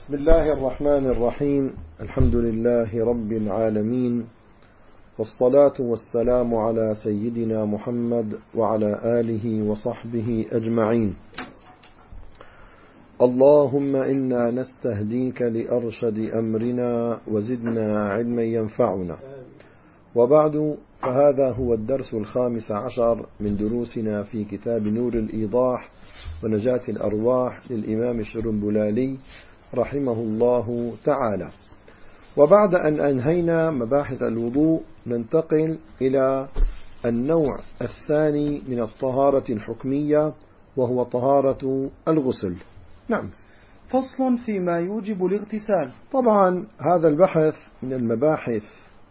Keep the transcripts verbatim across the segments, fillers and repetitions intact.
بسم الله الرحمن الرحيم. الحمد لله رب العالمين، والصلاة والسلام على سيدنا محمد وعلى آله وصحبه أجمعين. اللهم إنا نستهديك لأرشد أمرنا وزدنا علما ينفعنا. وبعد، فهذا هو الدرس الخامس عشر من دروسنا في كتاب نور الإيضاح ونجاة الأرواح للإمام الشرنبلالي رحمه الله تعالى. وبعد أن أنهينا مباحث الوضوء ننتقل إلى النوع الثاني من الطهارة الحكمية، وهو طهارة الغسل. نعم. فصل فيما يوجب الاغتسال. طبعا هذا البحث من المباحث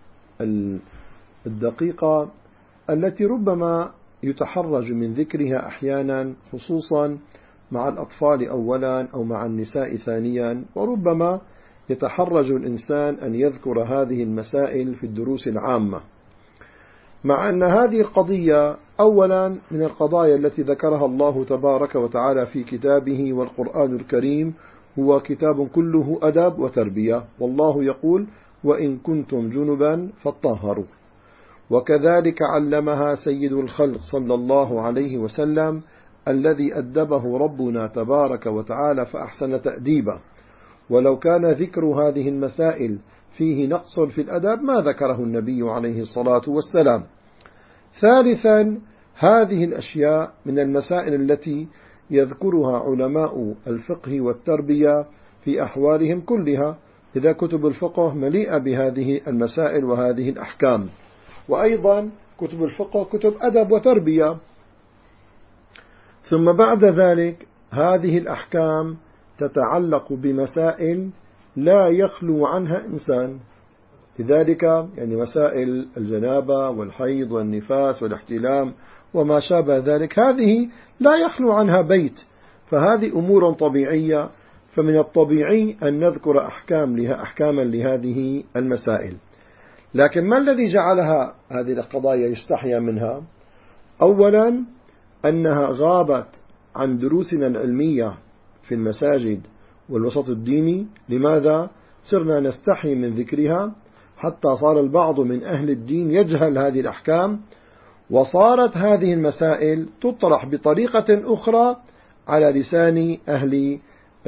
الدقيقة التي ربما يتحرج من ذكرها أحيانا، خصوصا مع الأطفال أولا أو مع النساء ثانيا، وربما يتحرج الإنسان أن يذكر هذه المسائل في الدروس العامة، مع أن هذه القضية أولا من القضايا التي ذكرها الله تبارك وتعالى في كتابه، والقرآن الكريم هو كتاب كله أدب وتربية، والله يقول: وإن كنتم جنبا فاطهروا. وكذلك علمها سيد الخلق صلى الله عليه وسلم الذي أدبه ربنا تبارك وتعالى فأحسن تأديبه، ولو كان ذكر هذه المسائل فيه نقص في الأدب ما ذكره النبي عليه الصلاة والسلام. ثالثا، هذه الأشياء من المسائل التي يذكرها علماء الفقه والتربية في أحوالهم كلها، إذا كتب الفقه مليئة بهذه المسائل وهذه الأحكام، وأيضا كتب الفقه كتب أدب وتربية. ثم بعد ذلك هذه الأحكام تتعلق بمسائل لا يخلو عنها إنسان، لذلك يعني مسائل الجنابة والحيض والنفاس والاحتلام وما شابه ذلك، هذه لا يخلو عنها بيت، فهذه أمور طبيعية، فمن الطبيعي أن نذكر أحكام لها أحكاما لهذه المسائل. لكن ما الذي جعلها هذه القضايا يستحيا منها؟ أولا أنها غابت عن دروسنا العلمية في المساجد والوسط الديني. لماذا؟ صرنا نستحي من ذكرها، حتى صار البعض من أهل الدين يجهل هذه الأحكام، وصارت هذه المسائل تطرح بطريقة أخرى على لسان أهل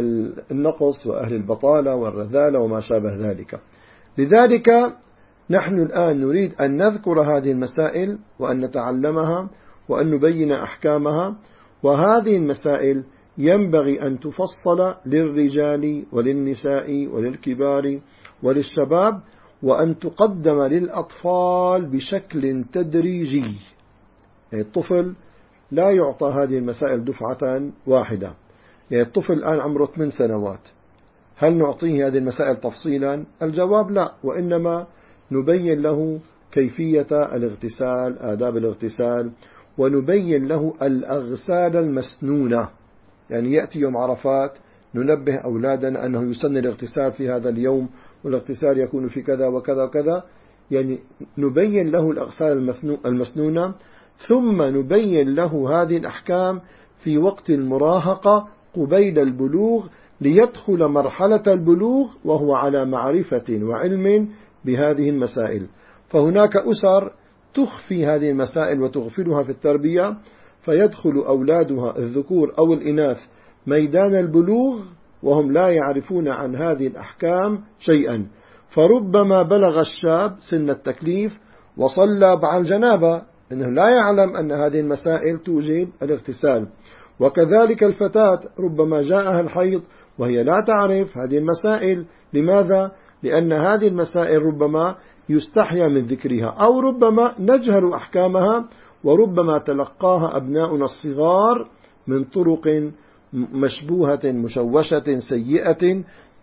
النقص وأهل البطالة والرذالة وما شابه ذلك. لذلك نحن الآن نريد أن نذكر هذه المسائل وأن نتعلمها وأن نبين أحكامها، وهذه المسائل ينبغي أن تفصل للرجال وللنساء وللكبار وللشباب، وأن تقدم للأطفال بشكل تدريجي. يعني الطفل لا يعطى هذه المسائل دفعة واحدة. يعني الطفل الآن عمره ثمان سنوات، هل نعطيه هذه المسائل تفصيلا؟ الجواب لا، وإنما نبين له كيفية الاغتسال، آداب الاغتسال، ونبين له الأغسال المسنونة. يعني يأتي يوم عرفات ننبه أولادنا أنه يسن الاغتسال في هذا اليوم، والاغتسال يكون في كذا وكذا وكذا، يعني نبين له الأغسال المسنونة، ثم نبين له هذه الأحكام في وقت المراهقة قبيل البلوغ، ليدخل مرحلة البلوغ وهو على معرفة وعلم بهذه المسائل. فهناك أسر تخفي هذه المسائل وتغفلها في التربية، فيدخل أولادها الذكور أو الإناث ميدان البلوغ وهم لا يعرفون عن هذه الأحكام شيئا، فربما بلغ الشاب سن التكليف وصلى مع الجنابة إنه لا يعلم أن هذه المسائل توجب الاغتسال. وكذلك الفتاة ربما جاءها الحيض وهي لا تعرف هذه المسائل. لماذا؟ لأن هذه المسائل ربما يستحيا من ذكرها، أو ربما نجهل أحكامها، وربما تلقاها أبناؤنا الصغار من طرق مشبوهة مشوشة سيئة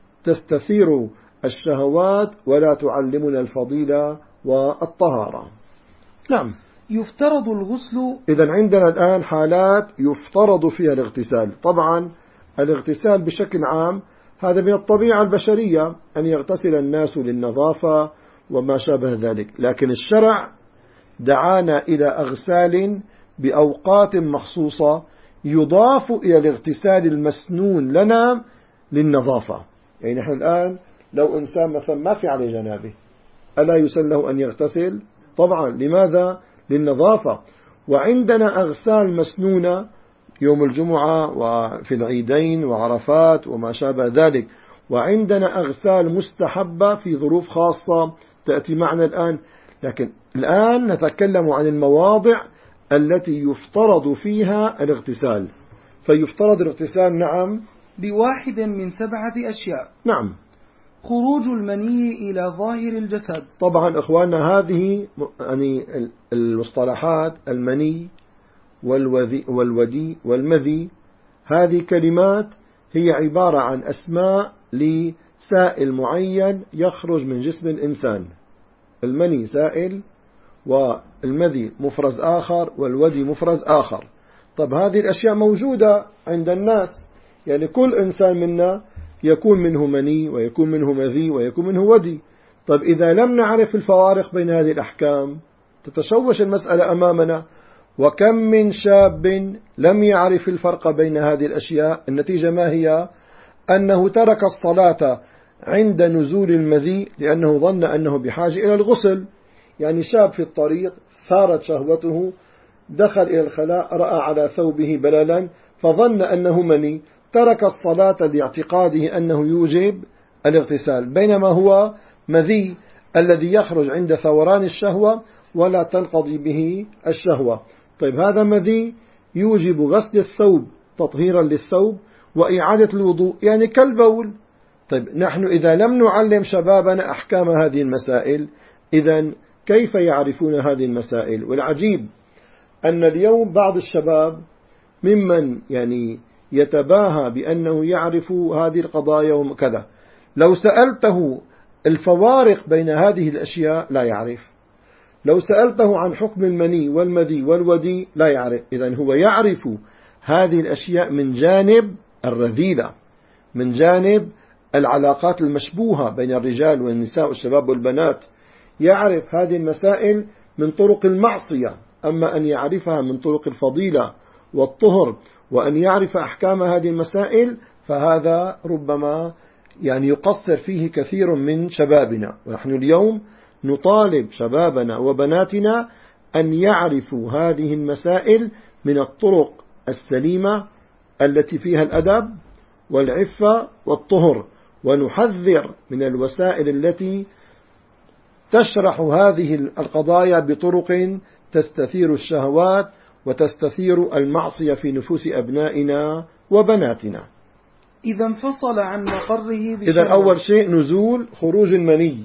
تستثير الشهوات ولا تعلمنا الفضيلة والطهارة. نعم. يفترض الغسل. إذن عندنا الآن حالات يفترض فيها الاغتسال. طبعا الاغتسال بشكل عام هذا من الطبيعة البشرية أن يغتسل الناس للنظافة وما شابه ذلك، لكن الشرع دعانا إلى أغسال بأوقات مخصوصة يضاف إلى الاغتسال المسنون لنا للنظافة. يعني نحن الآن لو إنسان مثلا ما في عليه جنابه ألا يسن له أن يغتسل؟ طبعا. لماذا؟ للنظافة. وعندنا أغسال مسنونة يوم الجمعة وفي العيدين وعرفات وما شابه ذلك، وعندنا أغسال مستحبة في ظروف خاصة تأتي معنا الآن. لكن الآن نتكلم عن المواضع التي يفترض فيها الاغتسال. فيفترض الاغتسال نعم بواحد من سبعة أشياء. نعم. خروج المني إلى ظاهر الجسد. طبعا إخواننا هذه يعني المصطلحات المني والوذي والودي والمذي، هذه كلمات هي عبارة عن أسماء لسائل معين يخرج من جسم الإنسان. المني سائل، والمذي مفرز آخر، والودي مفرز آخر. طب هذه الأشياء موجودة عند الناس، يعني كل إنسان منا يكون منه مني ويكون منه مذي ويكون منه ودي. طب إذا لم نعرف الفوارق بين هذه الأحكام تتشوش المسألة أمامنا. وكم من شاب لم يعرف الفرق بين هذه الأشياء، النتيجة ما هي؟ أنه ترك الصلاة عند نزول المذي لأنه ظن أنه بحاجة إلى الغسل. يعني شاب في الطريق ثارت شهوته، دخل إلى الخلاء رأى على ثوبه بللا فظن أنه مني، ترك الصلاة لاعتقاده أنه يوجب الاغتسال، بينما هو مذي الذي يخرج عند ثوران الشهوة ولا تنقضي به الشهوة. طيب هذا مذي يوجب غسل الثوب تطهيرا للثوب وإعادة الوضوء، يعني كالبول. طيب نحن إذا لم نعلم شبابنا أحكام هذه المسائل، إذن كيف يعرفون هذه المسائل؟ والعجيب أن اليوم بعض الشباب ممن يعني يتباهى بأنه يعرف هذه القضايا وكذا، لو سألته الفوارق بين هذه الأشياء لا يعرف. لو سألته عن حكم المني والمذي والودي لا يعرف. إذن هو يعرف هذه الأشياء من جانب الرذيلة، من جانب العلاقات المشبوهة بين الرجال والنساء والشباب والبنات، يعرف هذه المسائل من طرق المعصية. أما أن يعرفها من طرق الفضيلة والطهر وأن يعرف أحكام هذه المسائل فهذا ربما يعني يقصر فيه كثير من شبابنا. ونحن اليوم نطالب شبابنا وبناتنا أن يعرفوا هذه المسائل من الطرق السليمة التي فيها الأدب والعفة والطهر، ونحذر من الوسائل التي تشرح هذه القضايا بطرق تستثير الشهوات وتستثير المعصية في نفوس أبنائنا وبناتنا. إذا انفصل عن مقره بشهوة. إذا أول شيء نزول خروج المني،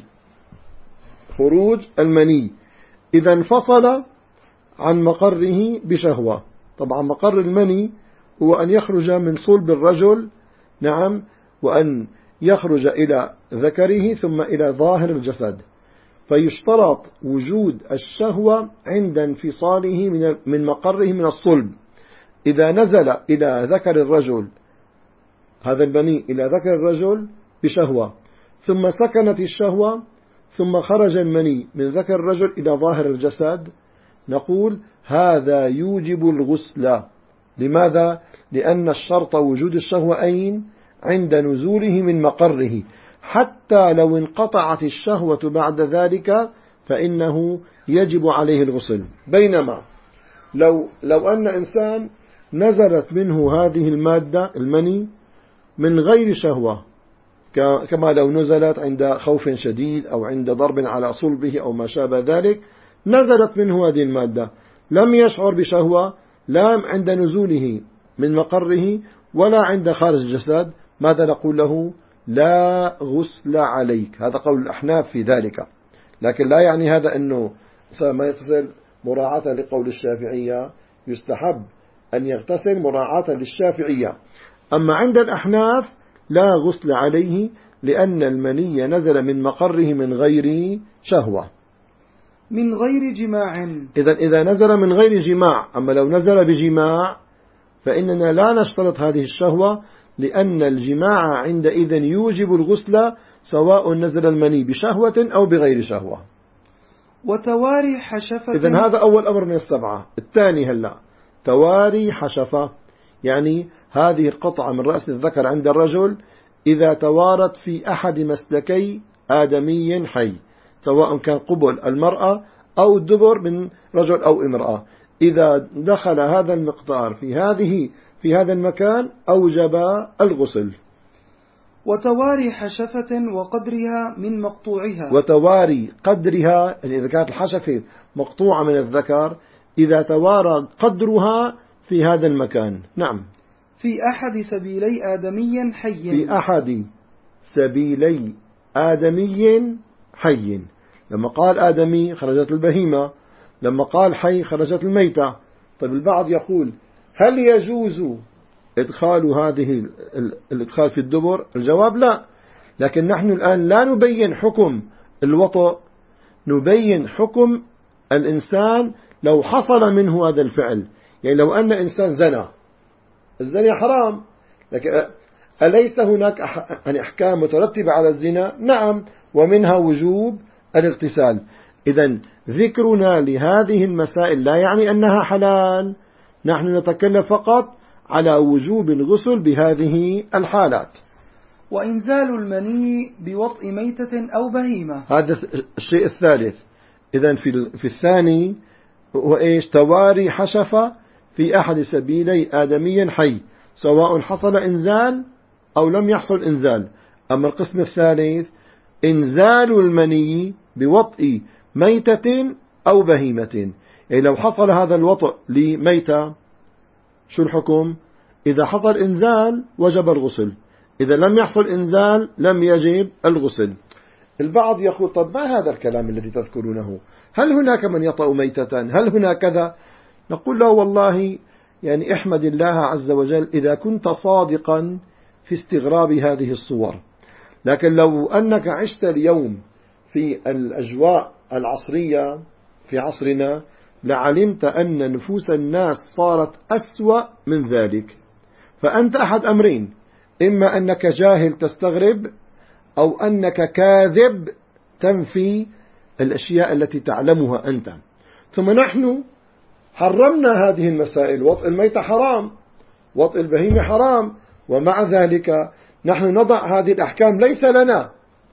خروج المني إذا انفصل عن مقره بشهوة. طبعا مقر المني هو أن يخرج من صلب الرجل، نعم، وأن يخرج إلى ذكره ثم إلى ظاهر الجسد. فيشترط وجود الشهوة عند انفصاله من مقره من الصلب. إذا نزل إلى ذكر الرجل هذا المني إلى ذكر الرجل بشهوة، ثم سكنت الشهوة، ثم خرج المني من ذكر الرجل إلى ظاهر الجسد، نقول هذا يوجب الغسل. لماذا؟ لأن الشرط وجود الشهوة أين؟ عند نزوله من مقره. حتى لو انقطعت الشهوة بعد ذلك فإنه يجب عليه الغسل. بينما لو, لو أن إنسان نزلت منه هذه المادة المني من غير شهوة، كما لو نزلت عند خوف شديد أو عند ضرب على صلبه أو ما شابه ذلك، نزلت منه هذه المادة لم يشعر بشهوة لا عند نزوله من مقره ولا عند خارج الجسد، ماذا نقول له؟ لا غسل عليك. هذا قول الأحناف في ذلك، لكن لا يعني هذا أنه ما يغتسل مراعاة لقول الشافعية، يستحب أن يغتسل مراعاة للشافعية. أما عند الأحناف لا غسل عليه لأن المني نزل من مقره من غير شهوة، من غير جماع. إذا إذا نزل من غير جماع. أما لو نزل بجماع فإننا لا نشترط هذه الشهوة، لأن الجماع عندئذ يوجب الغسل سواء نزل المني بشهوة أو بغير شهوة. وتواري حشفة. إذن هذا أول أمر من السبعة. الثاني هلا تواري حشفة، يعني هذه القطعة من رأس الذكر عند الرجل إذا توارت في أحد مسلكي آدمي حي، سواء كان قبل المرأة أو الدبر من رجل أو امرأة، إذا دخل هذا المقدار في هذه في هذا المكان أوجب الغسل. وتواري حشفة وقدرها من مقطوعها، وتواري قدرها، يعني إذا كانت الحشفة مقطوعة من الذكر، إذا توارى قدرها في هذا المكان. نعم. في أحد سبيلي آدمي حي، في أحد سبيلي آدمي حي. لما قال آدمي خرجت البهيمة، لما قال حي خرجت الميتة. طيب البعض يقول هل يجوز إدخال هذه الإدخال في الدبر؟ الجواب لا. لكن نحن الآن لا نبين حكم الوطء، نبين حكم الإنسان لو حصل منه هذا الفعل. يعني لو أن إنسان زنى، الزنا حرام، لكن أليس هناك أحكام مترتبة على الزنا؟ نعم، ومنها وجوب الاغتسال. إذن ذكرنا لهذه المسائل لا يعني أنها حلال، نحن نتكلم فقط على وجوب الغسل بهذه الحالات. وإنزال المني بوطء ميتة أو بهيمة، هذا الشيء الثالث. إذن في في الثاني هو إيش؟ تواري حشفة في أحد سبيلي آدمي حي، سواء حصل إنزال أو لم يحصل إنزال. أما القسم الثالث إنزال المني بوطء ميتة أو بهيمة، يعني لو حصل هذا الوطء لميتة شو الحكم؟ إذا حصل إنزال وجب الغسل، إذا لم يحصل إنزال لم يجب الغسل. البعض يقول طب ما هذا الكلام الذي تذكرونه؟ هل هناك من يطأ ميتة؟ هل هناك كذا؟ نقول له والله يعني احمد الله عز وجل إذا كنت صادقا في استغراب هذه الصور. لكن لو أنك عشت اليوم في الأجواء العصرية في عصرنا لعلمت أن نفوس الناس صارت أسوأ من ذلك. فأنت أحد أمرين، إما أنك جاهل تستغرب، أو أنك كاذب تنفي الأشياء التي تعلمها أنت. ثم نحن حرمنا هذه المسائل، وطء الميتة حرام، وطء البهيمة حرام، ومع ذلك نحن نضع هذه الأحكام ليس لنا،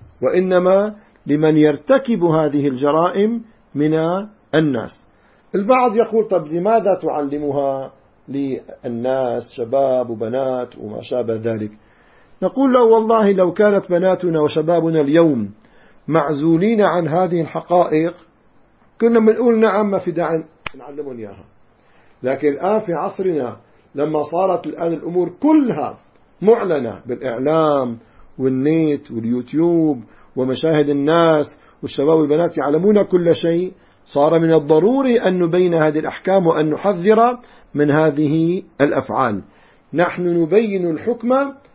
وإنما لمن يرتكب هذه الجرائم من الناس. البعض يقول طب لماذا تعلمها للناس شباب وبنات وما شابه ذلك؟ نقول له والله لو كانت بناتنا وشبابنا اليوم معزولين عن هذه الحقائق كنا بنقول نعم ما في داعي نعلمهم إياها. لكن الآن في عصرنا لما صارت الآن الأمور كلها معلنة بالإعلام والنت واليوتيوب ومشاهد الناس والشباب والبنات يعلمون كل شيء، صار من الضروري أن نبين هذه الأحكام وأن نحذر من هذه الأفعال. نحن نبين الحكم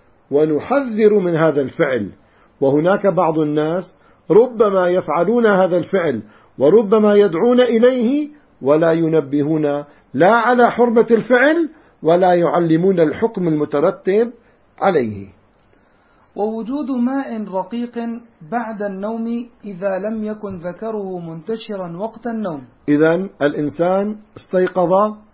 ونحذر من هذا الفعل، وهناك بعض الناس ربما يفعلون هذا الفعل وربما يدعون إليه ولا ينبهون لا على حرمة الفعل ولا يعلمون الحكم المترتب عليه. ووجود ماء رقيق بعد النوم إذا لم يكن ذكره منتشرا وقت النوم. إذن الإنسان استيقظ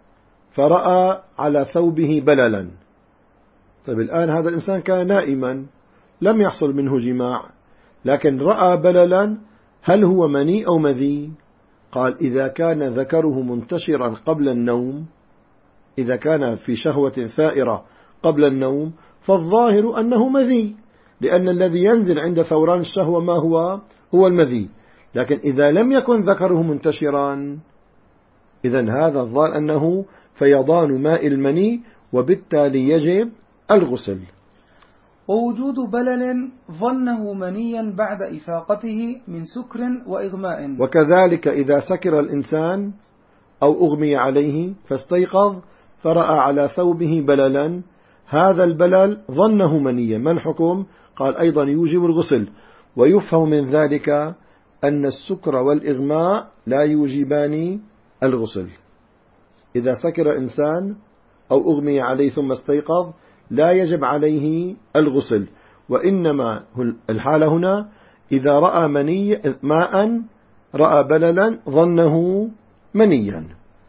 فرأى على ثوبه بللا. طيب الآن هذا الإنسان كان نائما لم يحصل منه جماع، لكن رأى بللا، هل هو مني أو مذي؟ قال إذا كان ذكره منتشرا قبل النوم، إذا كان في شهوة ثائرة قبل النوم فالظاهر أنه مذي، لأن الذي ينزل عند ثوران الشهوة ما هو؟ هو المذي. لكن إذا لم يكن ذكره منتشرا إذن هذا الظاهر أنه فيضان ماء المني، وبالتالي يجب الغسل. ووجود بلل ظنه منيا بعد إفاقته من سكر وإغماء. وكذلك إذا سكر الإنسان أو أغمي عليه فاستيقظ فرأى على ثوبه بللا، هذا البلل ظنه منيا، ما الحكم؟ قال أيضا يوجب الغسل. ويفهم من ذلك أن السكر والإغماء لا يوجبان الغسل. إذا سكر إنسان أو أغمي عليه ثم استيقظ لا يجب عليه الغسل، وإنما الحالة هنا إذا رأى مني ماء رأى بللا ظنه منيا.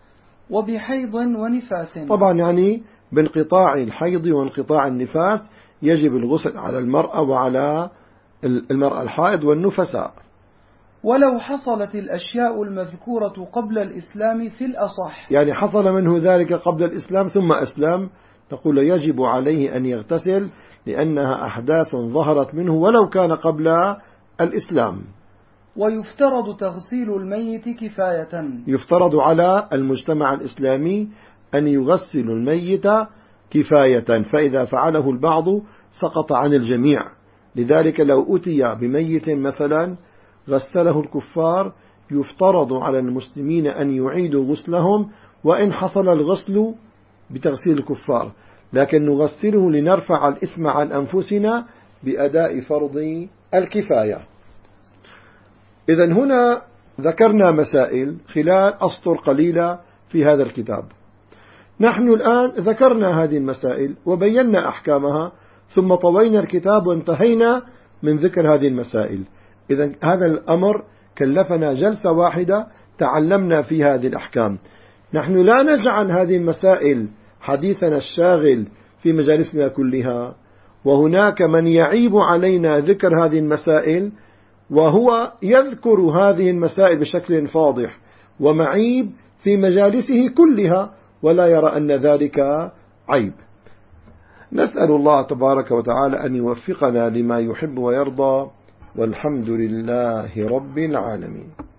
وبحيض ونفاس، طبعا يعني بانقطاع الحيض وانقطاع النفاس يجب الغسل على المرأة وعلى المرأة الحائض والنفساء. ولو حصلت الأشياء المذكورة قبل الإسلام في الأصح، يعني حصل منه ذلك قبل الإسلام ثم أسلم، نقول يجب عليه أن يغتسل لأنها أحداث ظهرت منه ولو كان قبل الإسلام. ويفترض تغسيل الميت كفاية، يفترض على المجتمع الإسلامي أن يغسل الميت كفاية، فإذا فعله البعض سقط عن الجميع. لذلك لو أتي بميت مثلا غسله الكفار يفترض على المسلمين أن يعيدوا غسلهم وإن حصل الغسل بتغسيل الكفار، لكن نغسله لنرفع الإثم عن أنفسنا بأداء فرض الكفاية. إذن هنا ذكرنا مسائل خلال أسطر قليلة في هذا الكتاب. نحن الآن ذكرنا هذه المسائل وبينا أحكامها ثم طوينا الكتاب وانتهينا من ذكر هذه المسائل. إذن هذا الأمر كلفنا جلسة واحدة تعلمنا في هذه الأحكام. نحن لا نجعل هذه المسائل حديثنا الشاغل في مجالسنا كلها، وهناك من يعيب علينا ذكر هذه المسائل وهو يذكر هذه المسائل بشكل فاضح ومعيب في مجالسه كلها ولا يرى أن ذلك عيب. نسأل الله تبارك وتعالى أن يوفقنا لما يحب ويرضى، والحمد لله رب العالمين.